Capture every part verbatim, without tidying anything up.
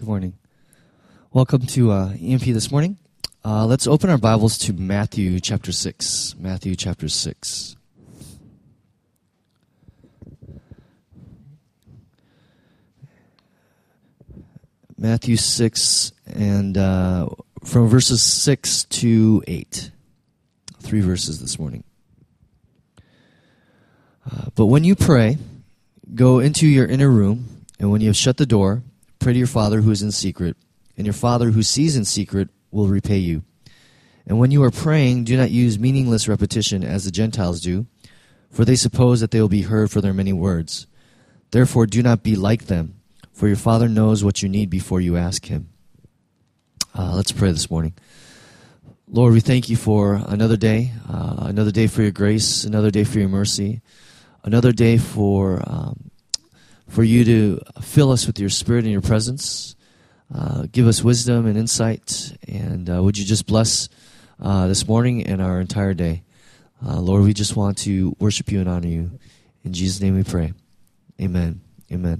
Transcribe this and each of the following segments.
Good morning. Welcome to uh, E M P this morning. Uh, let's open our Bibles to Matthew chapter six. Matthew chapter six. Matthew six, and uh, from verses six to eight. Three verses this morning. Uh, but when you pray, go into your inner room, and when you have shut the door, pray to your Father who is in secret, and your Father who sees in secret will repay you. And when you are praying, do not use meaningless repetition as the Gentiles do, for they suppose that they will be heard for their many words. Therefore, do not be like them, for your Father knows what you need before you ask Him. Uh, let's pray this morning. Lord, we thank you for another day, uh, another day for your grace, another day for your mercy, another day for um, for you to fill us with your Spirit and your presence. Uh, give us wisdom and insight, and uh, would you just bless uh, this morning and our entire day. Uh, Lord, we just want to worship you and honor you. In Jesus' name we pray. Amen. Amen.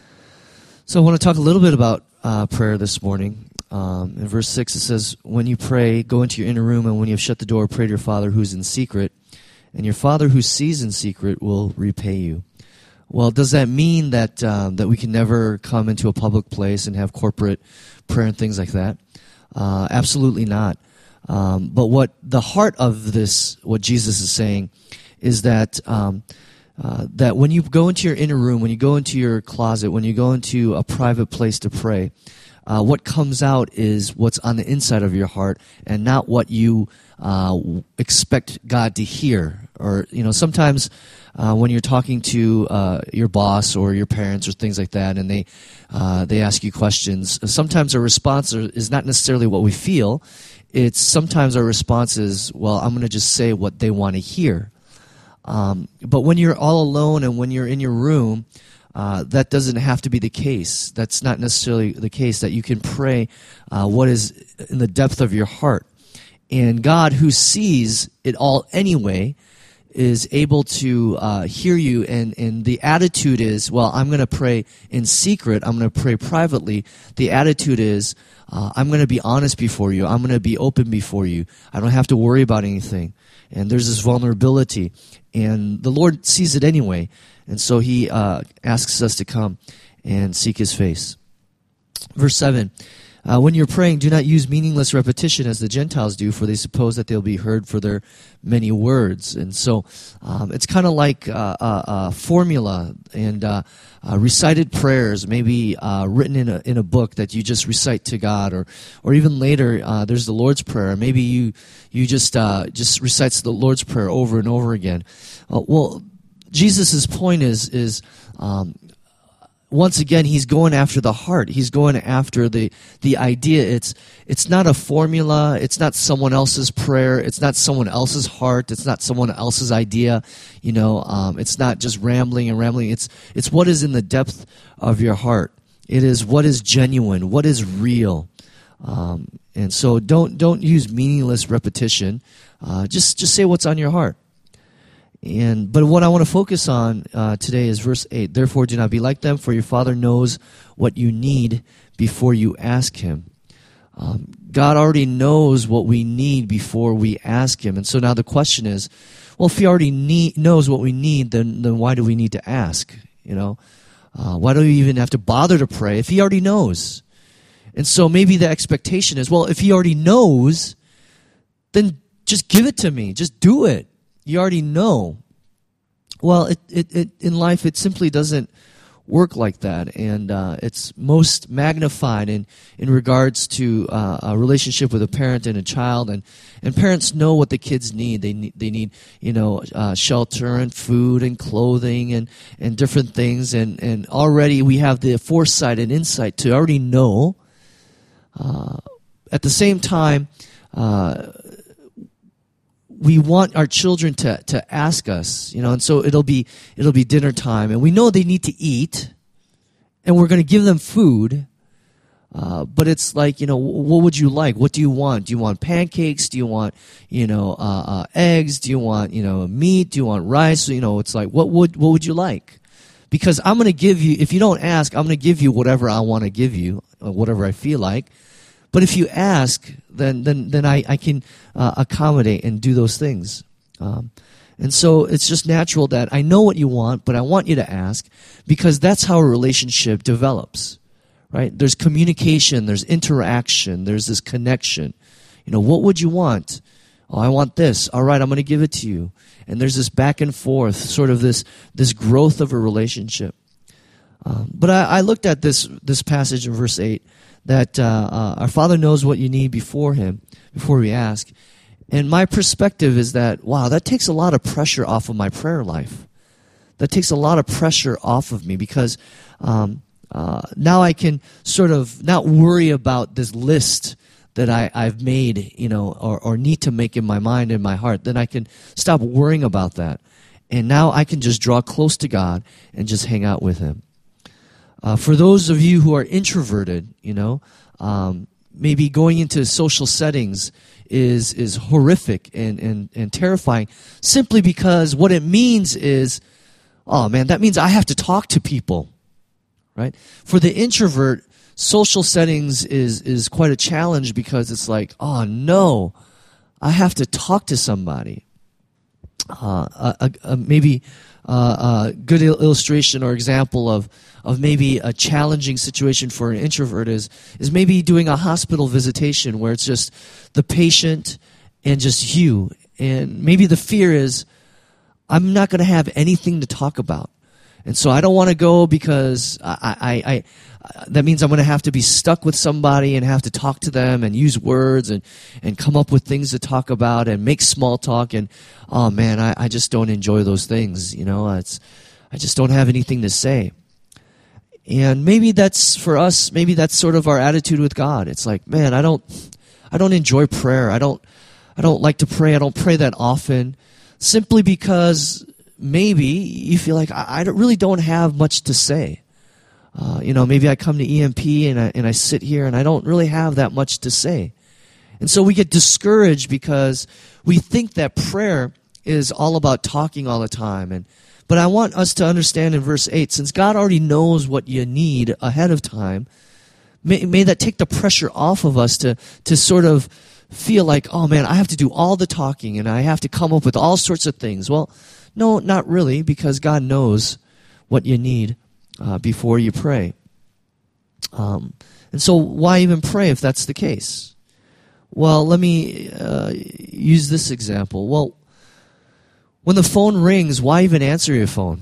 So I want to talk a little bit about uh, prayer this morning. Um, in verse six it says, when you pray, go into your inner room, and when you have shut the door, pray to your Father who's in secret, and your Father who sees in secret will repay you. Well, does that mean that um, that we can never come into a public place and have corporate prayer and things like that? Uh, absolutely not. Um, but what the heart of this, what Jesus is saying, is that um, uh, that when you go into your inner room, when you go into your closet, when you go into a private place to pray, uh, what comes out is what's on the inside of your heart, and not what you uh, expect God to hear. Or you know, sometimes. Uh, when you're talking to uh, your boss or your parents or things like that, and they uh, they ask you questions, sometimes our response is not necessarily what we feel. It's sometimes our response is, well, I'm going to just say what they want to hear. Um, but when you're all alone and when you're in your room, uh, that doesn't have to be the case. That's not necessarily the case, that you can pray uh, what is in the depth of your heart. And God, who sees it all anyway, is able to uh, hear you, and, and the attitude is, well, I'm going to pray in secret, I'm going to pray privately. The attitude is, uh, I'm going to be honest before you, I'm going to be open before you. I don't have to worry about anything. And there's this vulnerability, and the Lord sees it anyway, and so He uh, asks us to come and seek His face. Verse seven. Uh, when you're praying, do not use meaningless repetition as the Gentiles do, for they suppose that they'll be heard for their many words. And so um, it's kind of like uh, a, a formula and uh, uh, recited prayers, maybe uh, written in a in a book that you just recite to God, or or even later uh, there's the Lord's Prayer. Maybe you you just uh, just recites the Lord's Prayer over and over again. Uh, well, Jesus' point is is. Um, Once again, he's going after the heart. He's going after the the idea. It's it's not a formula. It's not someone else's prayer. It's not someone else's heart. It's not someone else's idea. You know, um, it's not just rambling and rambling. It's it's what is in the depth of your heart. It is what is genuine, what is real. Um, and so don't don't use meaningless repetition. Uh, just just say what's on your heart. And but what I want to focus on uh, today is verse eight. Therefore, do not be like them, for your Father knows what you need before you ask Him. Um, God already knows what we need before we ask Him. And so now the question is, well, if He already need, knows what we need, then then why do we need to ask? You know, uh, why do we even have to bother to pray if He already knows? And so maybe the expectation is, well, if He already knows, then just give it to me. Just do it. You already know. Well, it, it, it in life, it simply doesn't work like that. And uh, it's most magnified in, in regards to uh, a relationship with a parent and a child. And, and parents know what the kids need. They need, they need you know, uh, shelter and food and clothing and, and different things. And, and already we have the foresight and insight to already know. Uh, at the same time, uh, we want our children to, to ask us, you know, and so it'll be it'll be dinner time, and we know they need to eat, and we're going to give them food, uh, but it's like, you know, what would you like? What do you want? Do you want pancakes? Do you want, you know, uh, uh, eggs? Do you want, you know, meat? Do you want rice? You know, it's like, what would what would you like? Because I'm going to give you, if you don't ask, I'm going to give you whatever I want to give you. uh, whatever I feel like. But if you ask, then then then I, I can uh, accommodate and do those things. Um, and so it's just natural that I know what you want, but I want you to ask, because that's how a relationship develops, right? There's communication, there's interaction, there's this connection. You know, what would you want? Oh, I want this. All right, I'm going to give it to you. And there's this back and forth, sort of this this growth of a relationship. Um, but I, I looked at this this passage in verse eight, that uh, uh, our Father knows what you need before Him, before we ask. And my perspective is that, wow, that takes a lot of pressure off of my prayer life. That takes a lot of pressure off of me, because um, uh, now I can sort of not worry about this list that I, I've made, you know, or, or need to make in my mind and my heart. Then I can stop worrying about that. And now I can just draw close to God and just hang out with Him. Uh, for those of you who are introverted, you know, um, maybe going into social settings is is horrific and, and, and terrifying, simply because what it means is, oh man, that means I have to talk to people, right? For the introvert, social settings is is quite a challenge, because it's like, oh no, I have to talk to somebody. Uh, a, a, a maybe uh, a good il- illustration or example of of maybe a challenging situation for an introvert is is maybe doing a hospital visitation where it's just the patient and just you, and maybe the fear is, I'm not going to have anything to talk about. And so I don't want to go, because I, I, I, that means I'm going to have to be stuck with somebody and have to talk to them and use words and, and come up with things to talk about and make small talk. And, oh man, I, I just don't enjoy those things. You know, it's, I just don't have anything to say. And maybe that's, for us, maybe that's sort of our attitude with God. It's like, man, I don't, I don't enjoy prayer. I don't, I don't like to pray. I don't pray that often, simply because maybe you feel like I, I really don't have much to say. Uh, you know, maybe I come to E M P and I, and I sit here and I don't really have that much to say. And so we get discouraged because we think that prayer is all about talking all the time. And but I want us to understand in verse eight, since God already knows what you need ahead of time, may, may that take the pressure off of us to to sort of feel like, oh man, I have to do all the talking and I have to come up with all sorts of things. Well, no, not really, because God knows what you need uh, before you pray. Um, and so why even pray if that's the case? Well, let me uh, use this example. Well, when the phone rings, why even answer your phone?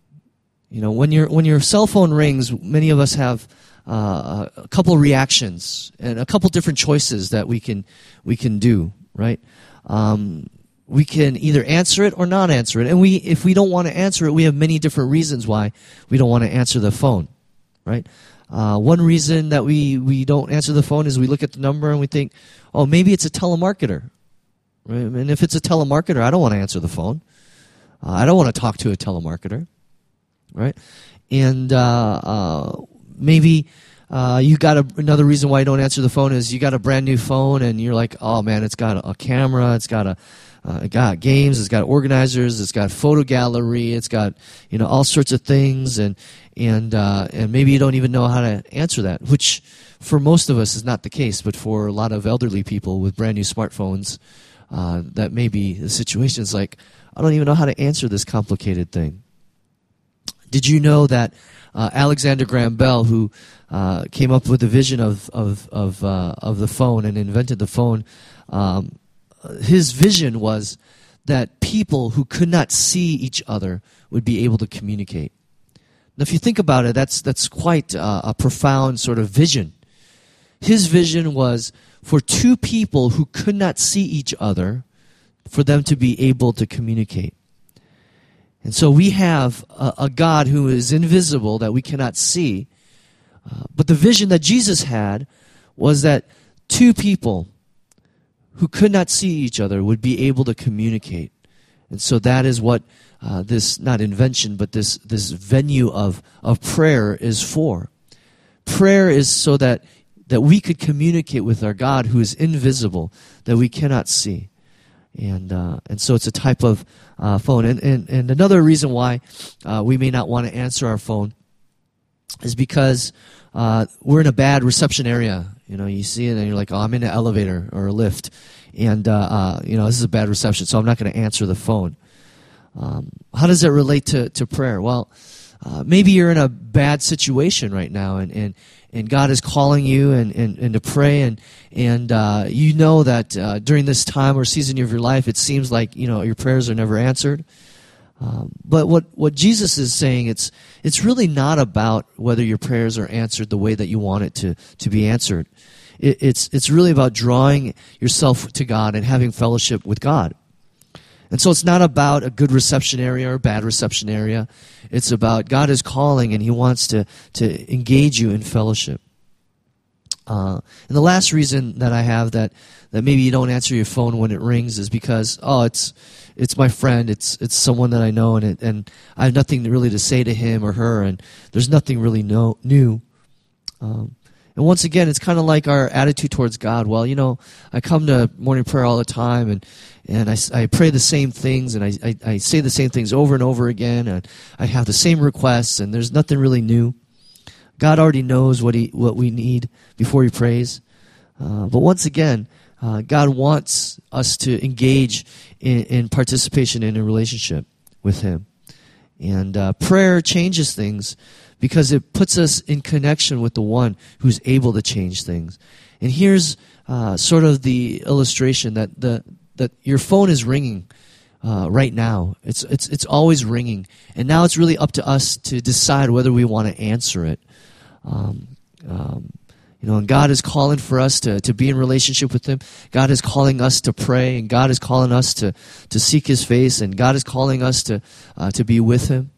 You know, when your when your cell phone rings, many of us have uh, a couple of reactions and a couple different choices that we can we can do, right? Um, we can either answer it or not answer it. And we, if we don't want to answer it, we have many different reasons why we don't want to answer the phone, right? Uh, one reason that we, we don't answer the phone is we look at the number and we think, oh, maybe it's a telemarketer. Right? And if it's a telemarketer, I don't want to answer the phone. Uh, I don't want to talk to a telemarketer, right? And uh, uh, maybe uh, you got a, another reason why you don't answer the phone is you got a brand new phone and you're like, oh man, it's got a, a camera, it's got a Uh, it got games, it's got organizers, it's got photo gallery, it's got, you know, all sorts of things, and and uh, and maybe you don't even know how to answer that, which for most of us is not the case, but for a lot of elderly people with brand new smartphones, uh, that may be the situation. It's like, I don't even know how to answer this complicated thing. Did you know that uh, Alexander Graham Bell, who uh, came up with the vision of of of, uh, of the phone and invented the phone, um, his vision was that people who could not see each other would be able to communicate. Now, if you think about it, that's that's quite uh, a profound sort of vision. His vision was for two people who could not see each other, for them to be able to communicate. And so we have a, a God who is invisible, that we cannot see. Uh, but the vision that Jesus had was that two people who could not see each other would be able to communicate. And so that is what uh, this, not invention, but this this venue of, of prayer is for. Prayer is so that, that we could communicate with our God who is invisible, that we cannot see. And uh, and so it's a type of uh, phone. And, and, and another reason why uh, we may not want to answer our phone is because uh, we're in a bad reception area. You know, you see it and you're like, oh, I'm in an elevator or a lift, and uh, uh, you know, this is a bad reception, so I'm not going to answer the phone. Um, how does that relate to, to prayer? Well, uh, maybe you're in a bad situation right now, and, and, and God is calling you and, and, and to pray, and and uh, you know that uh, during this time or season of your life, it seems like, you know, your prayers are never answered. Um, but what, what Jesus is saying, it's it's really not about whether your prayers are answered the way that you want it to, to be answered. It, it's it's really about drawing yourself to God and having fellowship with God. And so it's not about a good reception area or a bad reception area. It's about God is calling, and He wants to, to engage you in fellowship. Uh, and the last reason that I have that, that maybe you don't answer your phone when it rings is because, oh, it's it's my friend, it's it's someone that I know, and it, and I have nothing really to say to him or her, and there's nothing really no, new. Um, and once again, it's kind of like our attitude towards God. Well, you know, I come to morning prayer all the time, and and I, I pray the same things, and I, I, I say the same things over and over again, and I have the same requests, and there's nothing really new. God already knows what he what we need before He prays. Uh, but once again, uh, God wants us to engage in, in participation in a relationship with Him. And uh, prayer changes things because it puts us in connection with the one who's able to change things. And here's uh, sort of the illustration that the that your phone is ringing uh, right now. It's it's it's always ringing, and now it's really up to us to decide whether we want to answer it. Um, um, you know, and God is calling for us to, to be in relationship with Him. God is calling us to pray, and God is calling us to, to seek His face, and God is calling us to uh, to be with Him.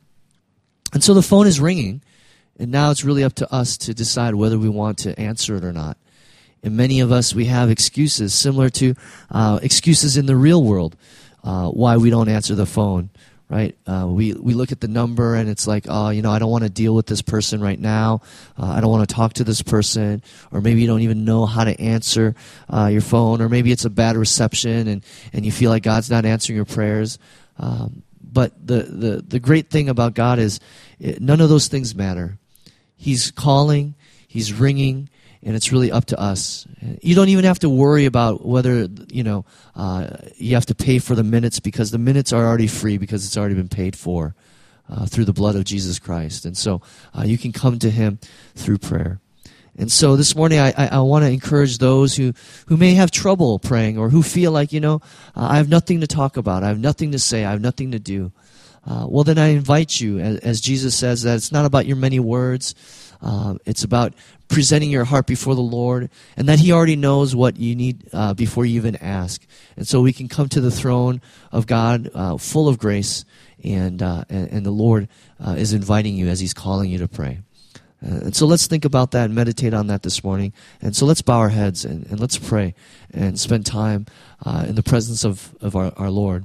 And so the phone is ringing, and now it's really up to us to decide whether we want to answer it or not. And many of us, we have excuses similar to uh, excuses in the real world uh, why we don't answer the phone. Right, uh, we we look at the number and it's like, oh, you know, I don't want to deal with this person right now. Uh, I don't want to talk to this person, or maybe you don't even know how to answer uh, your phone, or maybe it's a bad reception and, and you feel like God's not answering your prayers. Um, but the, the the great thing about God is it, none of those things matter. He's calling, He's ringing, and it's really up to us. You don't even have to worry about whether, you know, uh, you have to pay for the minutes, because the minutes are already free because it's already been paid for uh, through the blood of Jesus Christ. And so uh, you can come to Him through prayer. And so this morning I, I, I want to encourage those who, who may have trouble praying, or who feel like, you know, uh, I have nothing to talk about, I have nothing to say, I have nothing to do. Uh, well, then I invite you, as, as Jesus says, that it's not about your many words. Uh, it's about presenting your heart before the Lord, and that He already knows what you need uh, before you even ask. And so we can come to the throne of God uh, full of grace, and, uh, and and the Lord uh, is inviting you as He's calling you to pray. Uh, and so let's think about that and meditate on that this morning. And so let's bow our heads and, and let's pray and spend time uh, in the presence of, of our, our Lord.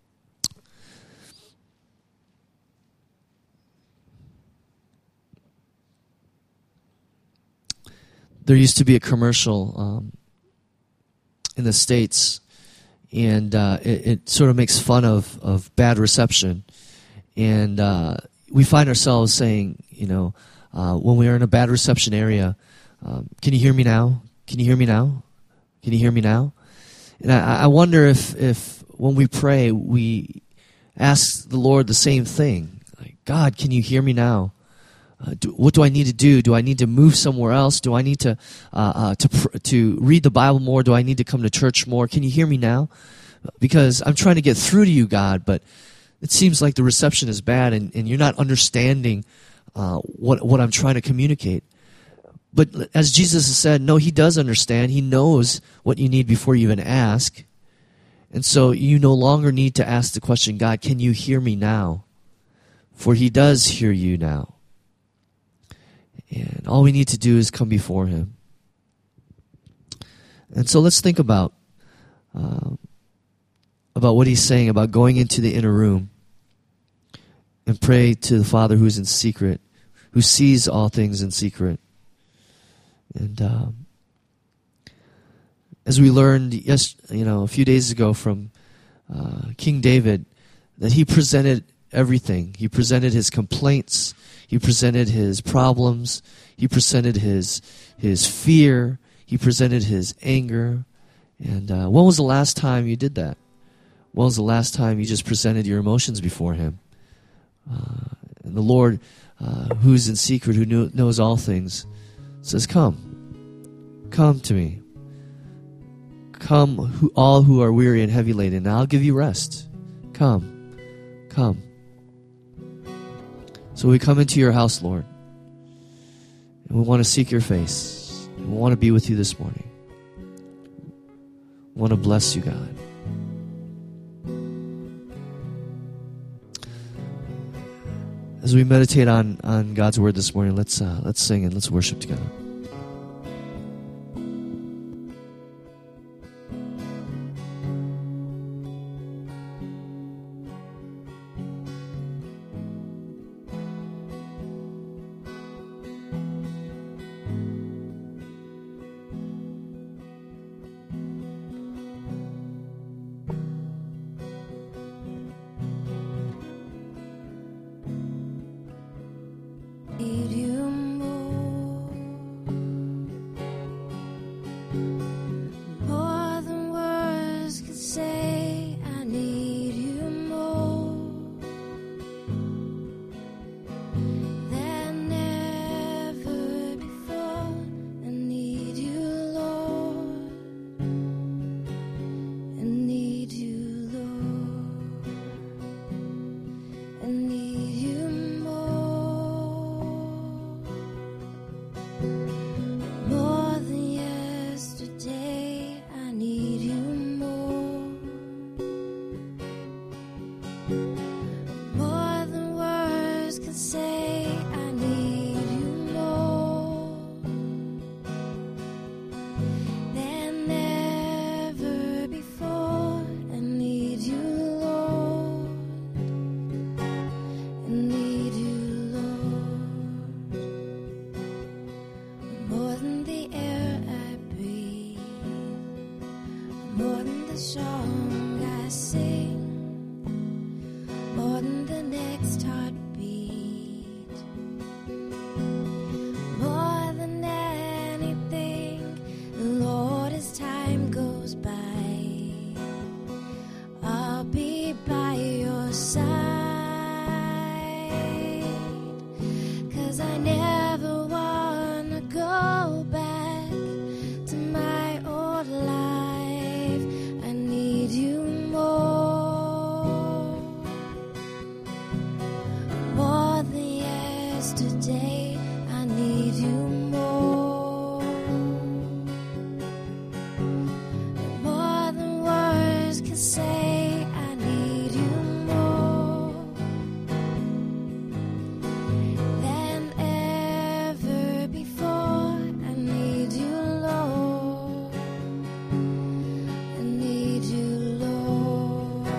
There used to be a commercial um, in the States, and uh, it, it sort of makes fun of, of bad reception. And uh, we find ourselves saying, you know, uh, when we are in a bad reception area, um, can you hear me now? Can you hear me now? Can you hear me now? And I, I wonder if, if when we pray, we ask the Lord the same thing. Like, God, can you hear me now? Uh, do, what do I need to do? Do I need to move somewhere else? Do I need to uh, uh, to pr- to read the Bible more? Do I need to come to church more? Can you hear me now? Because I'm trying to get through to you, God, but it seems like the reception is bad, and, and you're not understanding uh, what what I'm trying to communicate. But as Jesus has said, no, He does understand. He knows what you need before you even ask. And so you no longer need to ask the question, God, can you hear me now? For He does hear you now. And all we need to do is come before Him. And so let's think about uh, about what He's saying about going into the inner room and pray to the Father who's in secret, who sees all things in secret. And um, as we learned, yes, you know, a few days ago from uh, King David, that he presented everything. He presented his complaints. He presented his problems. He presented his his fear. He presented his anger. And uh, when was the last time you did that? When was the last time you just presented your emotions before him? Uh, and the Lord, uh, who's in secret, who knew, knows all things, says, come. Come to me. Come, who, all who are weary and heavy laden, and I'll give you rest. Come. Come. So we come into your house, Lord, and we want to seek your face. We want to be with you this morning. We want to bless you, God. As we meditate on, on God's word this morning, let's uh, let's sing and let's worship together. Need you more, more than words can say. I need you more than ever before. I need you, Lord. I need you, Lord. I need you more. More than yesterday, I need you more. More than words can say, I need you more than ever before. I need you, Lord. I need you, Lord. More than the air I breathe, more than the song I sing, more than the next heartbeat, more than anything, Lord, as time goes by, I'll be by your side, 'cause I never wanna go back to my old life. I need you more, more than yesterday. I need you more, more than words can say. I need you more than ever before. I need you, Lord. I need you, Lord.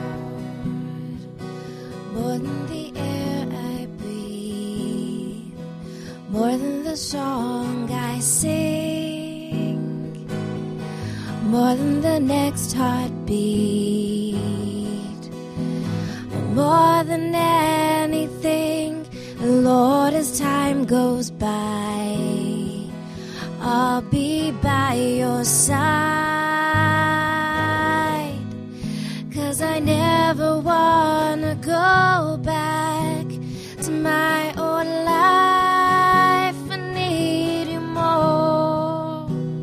More than the air I breathe, more than the song I sing, more than the next heartbeat, more than anything, Lord, as time goes by, I'll be by your side, 'cause I never wanna go back to my old life. I need you more,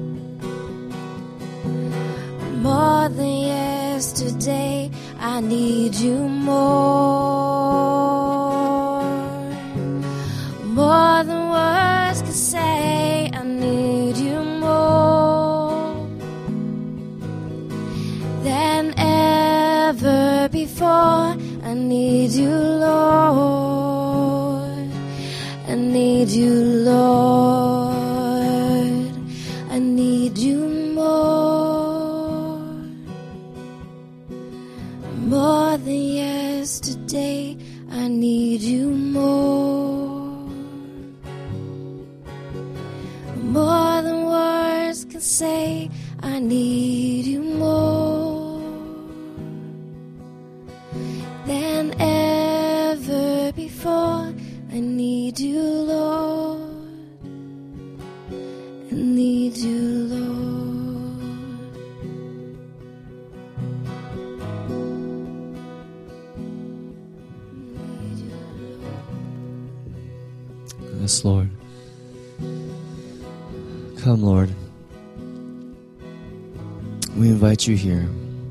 more than yesterday. I need you more, more than words can say. I need you more than ever before. I need you, Lord. I need you, Lord. I need you more, more than yesterday. I need you more, more than words can say. I need you more than ever Yes, Lord. Come, Lord. We invite you here.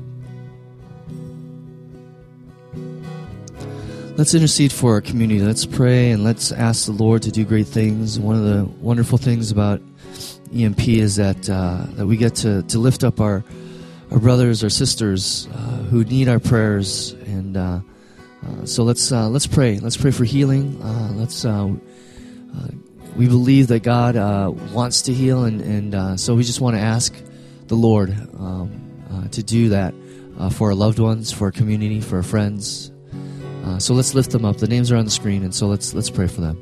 Let's intercede for our community. Let's pray and let's ask the Lord to do great things. One of the wonderful things about E M P is that uh, that we get to, to lift up our our brothers, our sisters uh, who need our prayers, and uh, uh, so let's uh, let's pray. Let's pray for healing. Uh, let's. Uh, uh, we believe that God uh, wants to heal, and and uh, so we just want to ask the Lord um, uh, to do that uh, for our loved ones, for our community, for our friends. Uh, so let's lift them up. The names are on the screen, and so let's let's pray for them.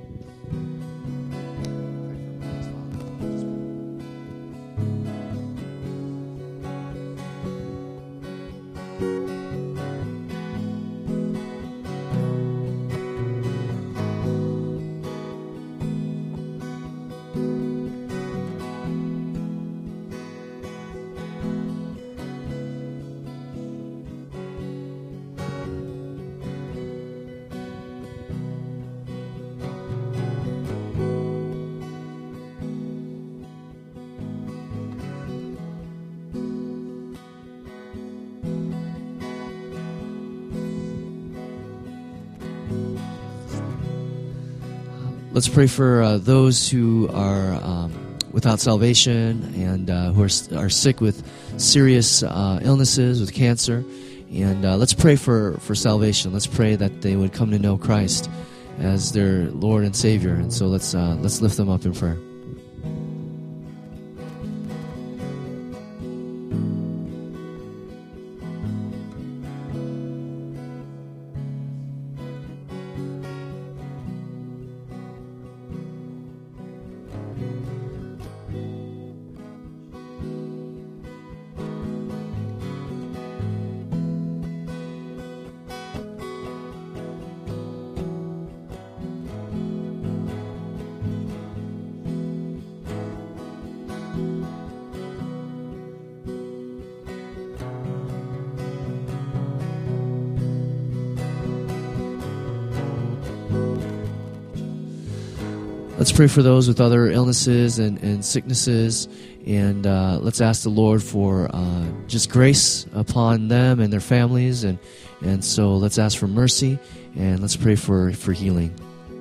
Let's pray for uh, those who are um, without salvation and uh, who are, are sick with serious uh, illnesses, with cancer. And uh, let's pray for, for salvation. Let's pray that they would come to know Christ as their Lord and Savior. And so let's uh, let's lift them up in prayer. Let's pray for those with other illnesses and, and sicknesses, and uh, let's ask the Lord for uh, just grace upon them and their families, and, and so let's ask for mercy, and let's pray for, for healing.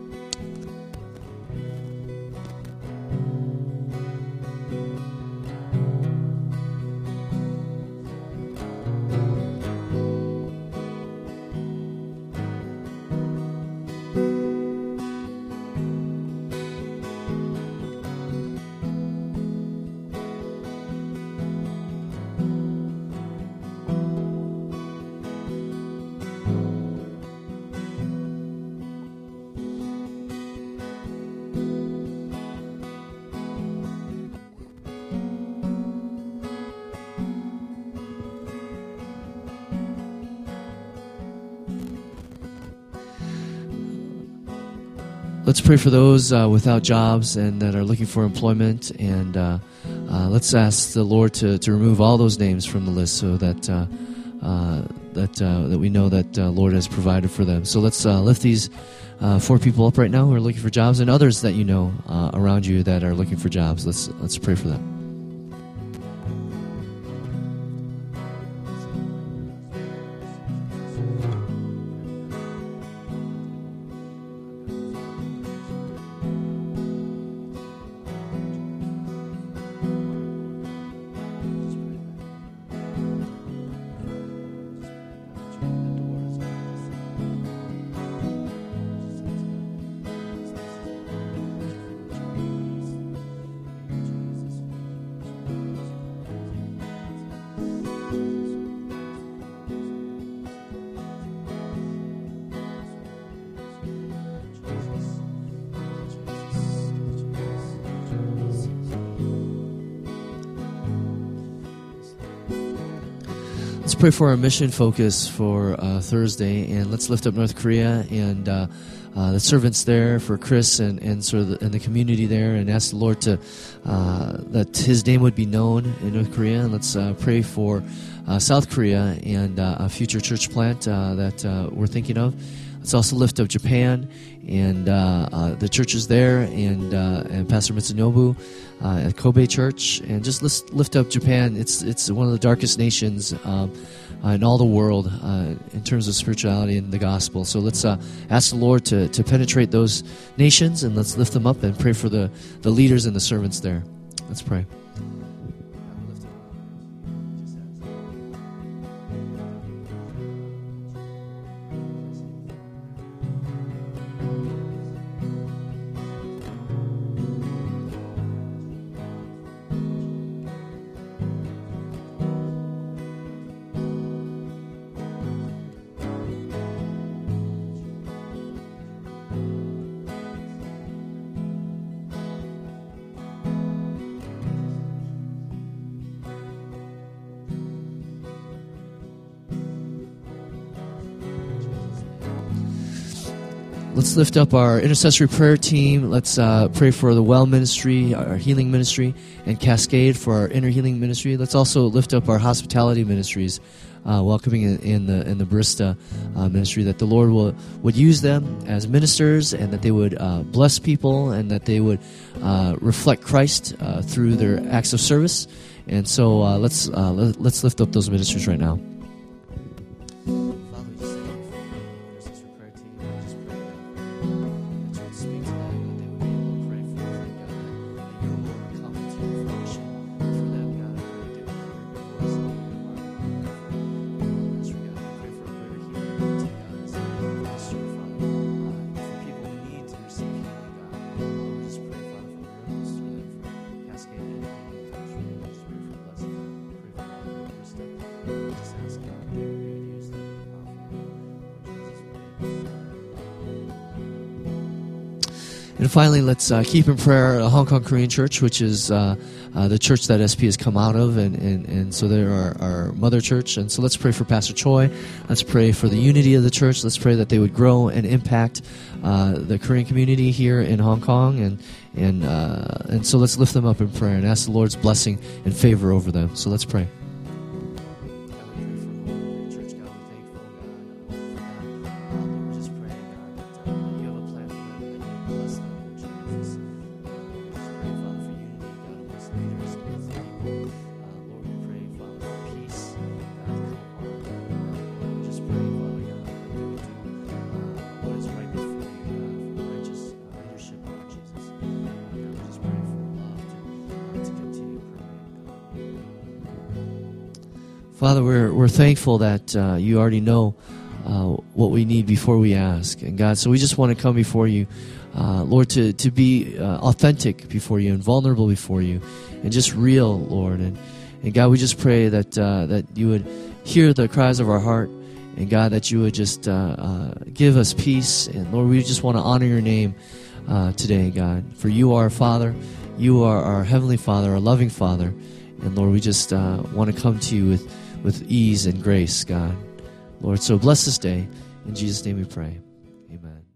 Let's pray for those uh, without jobs and that are looking for employment, and uh, uh, let's ask the Lord to, to remove all those names from the list, so that uh, uh, that uh, that we know that uh, Lord has provided for them. So let's uh, lift these uh, four people up right now who are looking for jobs, and others that you know uh, around you that are looking for jobs. Let's let's pray for them. Let's pray for our mission focus for uh, Thursday, and let's lift up North Korea and uh, uh, the servants there, for Chris and, and sort of the, and the community there, and ask the Lord to uh, that His name would be known in North Korea. And let's uh, pray for uh, South Korea and uh, a future church plant uh, that uh, we're thinking of. Let's also lift up Japan and uh, uh, the churches there, and uh, and Pastor Mitsunobu uh, at Kobe Church, and just lift, lift up Japan. It's it's one of the darkest nations um, uh, in all the world uh, in terms of spirituality and the gospel. So let's uh, ask the Lord to, to penetrate those nations, and let's lift them up and pray for the, the leaders and the servants there. Let's pray. Let's lift up our intercessory prayer team. Let's uh, pray for the Well Ministry, our healing ministry, and Cascade for our inner healing ministry. Let's also lift up our hospitality ministries, uh, welcoming in, in the in the Barista uh, ministry, that the Lord will would use them as ministers, and that they would uh, bless people, and that they would uh, reflect Christ uh, through their acts of service. And so uh, let's uh, let, let's lift up those ministries right now. And finally, let's uh, keep in prayer the Hong Kong Korean Church, which is uh, uh, the church that S P has come out of, and, and, and so they're our, our mother church. And so let's pray for Pastor Choi. Let's pray for the unity of the church. Let's pray that they would grow and impact uh, the Korean community here in Hong Kong. And and uh, and so let's lift them up in prayer and ask the Lord's blessing and favor over them. So let's pray. Father, we're we're thankful that uh, you already know uh, what we need before we ask. And God, so we just want to come before you, uh, Lord, to, to be uh, authentic before you and vulnerable before you and just real, Lord. And, and God, we just pray that uh, that you would hear the cries of our heart, and God, that you would just uh, uh, give us peace. And Lord, we just want to honor your name uh, today, God, for you are our Father. You are our Heavenly Father, our loving Father. And Lord, we just uh, want to come to you with with ease and grace, God. Lord, so bless this day. In Jesus' name we pray. Amen.